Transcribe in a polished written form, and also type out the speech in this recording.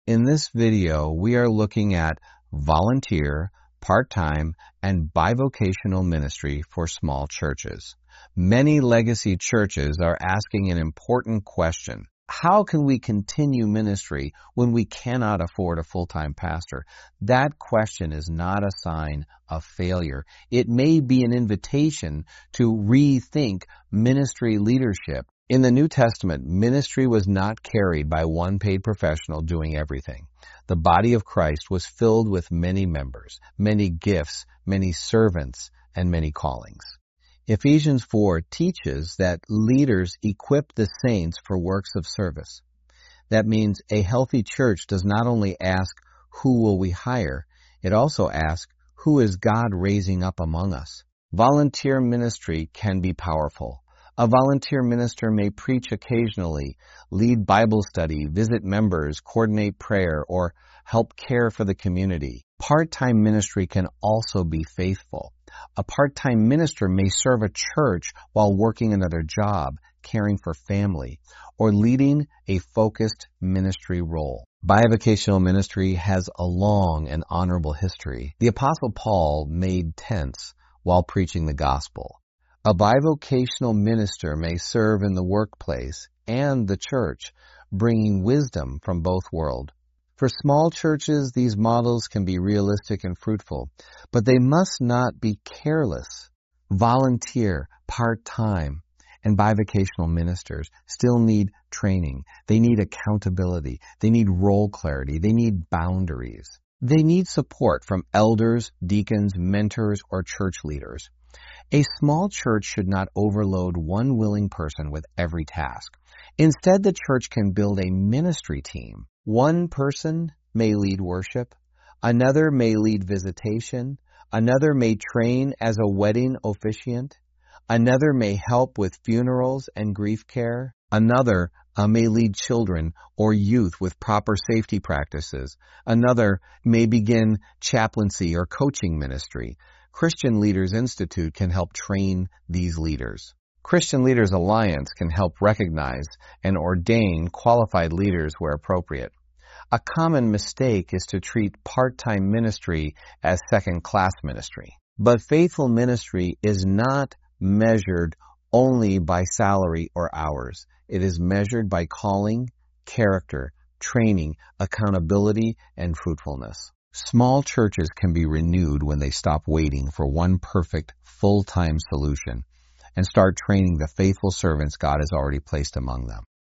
In this video, we are looking at volunteer, part-time, and bivocational ministry for small churches. Many legacy churches are asking an important question. How can we continue ministry when we cannot afford a full-time pastor? That question is not a sign of failure. It may be an invitation to rethink ministry leadership. In the New Testament, ministry was not carried by one paid professional doing everything. The body of Christ was filled with many members, many gifts, many servants, and many callings. Ephesians 4 teaches that leaders equip the saints for works of service. That means a healthy church does not only ask, who will we hire? It also asks, who is God raising up among us? Volunteer ministry can be powerful. A volunteer minister may preach occasionally, lead Bible study, visit members, coordinate prayer, or help care for the community. Part-time ministry can also be faithful. A part-time minister may serve a church while working another job, caring for family, or leading a focused ministry role. Bivocational ministry has a long and honorable history. The Apostle Paul made tents while preaching the gospel. A bivocational minister may serve in the workplace and the church, bringing wisdom from both worlds. For small churches, these models can be realistic and fruitful, but they must not be careless. Volunteer, part-time, and bivocational ministers still need training. They need accountability. They need role clarity. They need boundaries. They need support from elders, deacons, mentors, or church leaders. A small church should not overload one willing person with every task. Instead, the church can build a ministry team. One person may lead worship, another may lead visitation, another may train as a wedding officiant, another may help with funerals and grief care, another may lead children or youth with proper safety practices, another may begin chaplaincy or coaching ministry. Christian Leaders Institute can help train these leaders. Christian Leaders Alliance can help recognize and ordain qualified leaders where appropriate. A common mistake is to treat part-time ministry as second-class ministry. But faithful ministry is not measured only by salary or hours. It is measured by calling, character, training, accountability, and fruitfulness. Small churches can be renewed when they stop waiting for one perfect full-time solution and start training the faithful servants God has already placed among them.